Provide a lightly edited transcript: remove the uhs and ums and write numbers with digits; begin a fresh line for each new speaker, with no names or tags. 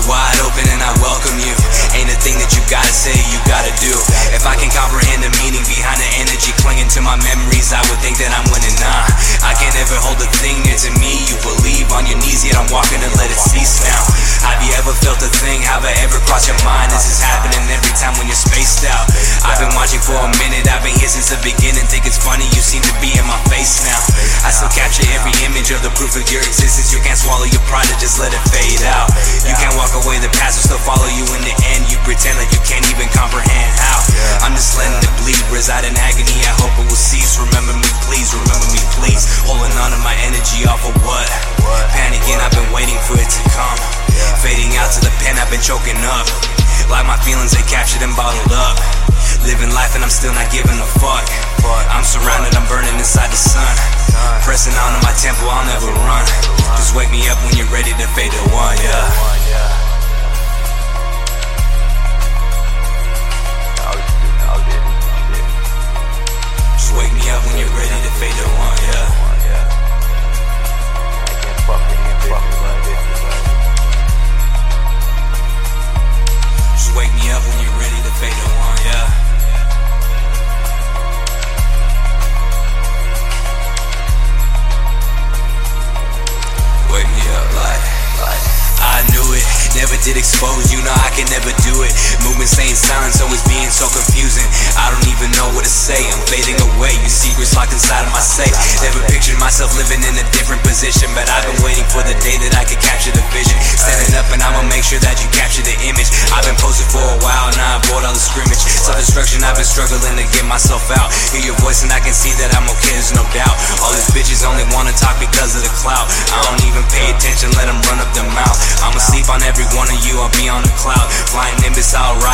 wide open and I welcome you. Ain't a thing that you gotta say, you gotta do. If I can comprehend the meaning behind the energy clinging to my memories, I would think that I'm winning. Nah, I can't ever hold a thing near to me. You believe on your knees, yet I'm walking to let it cease now. Have you ever felt a thing? Have I ever crossed your mind? This is happening every time when you're spaced out. I've been watching for a minute, I've been here since the beginning. Think it's funny, you seem to be in my face now. I still capture every image of the proof of your existence. You can't swallow your pride and just let it fade out. You can't walk away, the past will still follow you in the end. You pretend like you can't even comprehend how. I'm just letting it bleed, reside in agony, I hope it will cease. Remember me please, holding on to my energy off of what? Panicking, I've been waiting for it to come. Fading out to the pen, I've been choking up. Like my feelings, they captured and bottled up. Living life and I'm still not giving a fuck. I'm surrounded, I'm burning inside the sun. Pressing on to my tempo, I'll never run. Just wake me up when you're ready to fade to one, yeah. Just wake me up when you're ready to fade to one, yeah. Just wake me up when you're ready to fade to one, yeah. Wake me up like I knew it, never did expose you, no I can never do it. Movement staying silent, always being so confusing. I don't even know what to say, I'm fading away. You secrets locked inside of my safe. Never pictured myself living in a different position, but I've been waiting for the day that I could capture the vision. Standing up and I'ma make sure that you capture the image. I've been posted for a while, now I avoid all the scrimmage. Self-destruction, I've been struggling to get myself out. Hear your voice and I can see that I'm okay, there's no doubt. All these bitches only wanna talk because of the clout. I don't even pay attention, let them run up their mouth. I'ma sleep on every one of you, I'll be on the cloud. Flying Nimbus, I'll